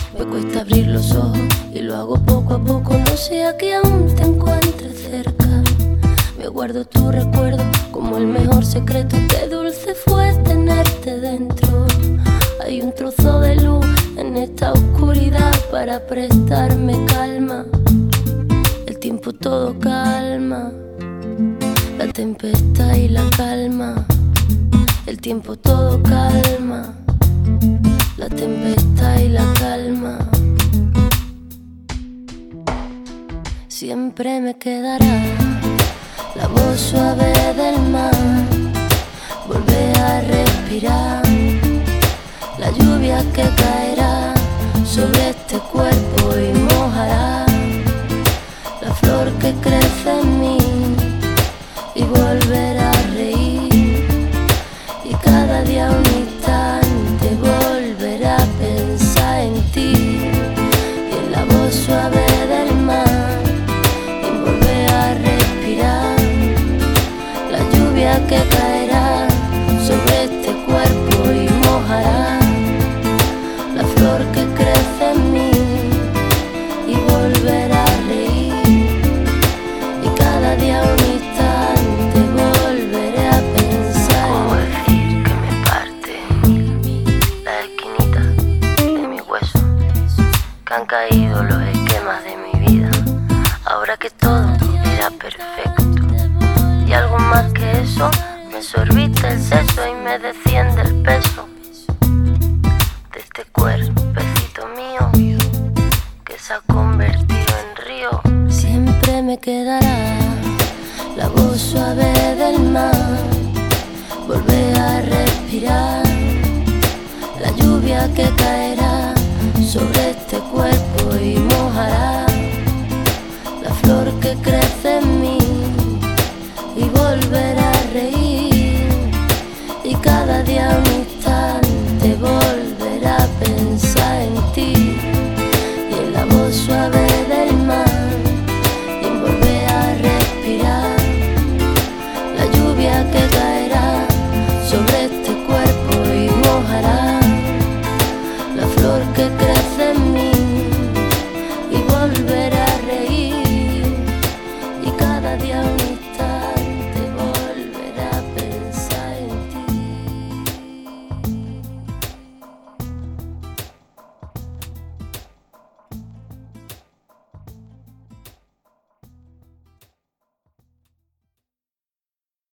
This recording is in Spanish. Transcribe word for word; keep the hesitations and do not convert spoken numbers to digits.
Me cuesta abrir los ojos y lo hago poco a poco. No sea que aún te encuentres cerca. Me guardo tu recuerdo como el mejor secreto. Qué dulce fue tenerte dentro. Hay un trozo de luz en esta oscuridad para prestarme calma. El tiempo todo calma, la tempestad y la calma. El tiempo todo calma, la tempestad y la calma. Siempre me quedará la voz suave del mar. Volver a respirar la lluvia que caerá sobre este cuerpo y mojará la flor que crece en mí. Y volver a reír y cada día un instante volver a pensar en ti y en la voz suave del mar. Y volver a respirar la lluvia que caerá sobre este cuerpo y mojará la flor que crece en mí. Y volver a reír y cada día un instante volveré a pensar. ¿Cómo decir que me parte la esquinita de mi hueso? Que han caído los esquemas de mi vida. Ahora que todo era perfecto y algo más que eso, me sorbita el seso y me desciende el peso de este cuerpecito mío que se ha convertido en río. Siempre me quedará la voz suave del mar. Volver a respirar la lluvia que caerá sobre este cuerpo y mojará la flor que crece en mí. Y volver a reír y cada día un instante volver a pensar en ti y en la voz suave del mar. Y volver a respirar la lluvia que caerá sobre este cuerpo y mojará la flor que crece